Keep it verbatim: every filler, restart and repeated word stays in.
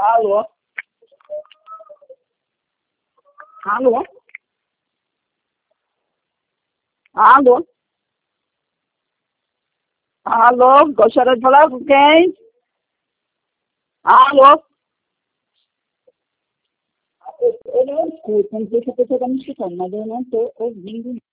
Alô? Alô? Alô? Alô? Gostaria de falar com quem? Alô? Eu não escuto, não sei se a pessoa está me escutando, mas eu não estou ouvindo.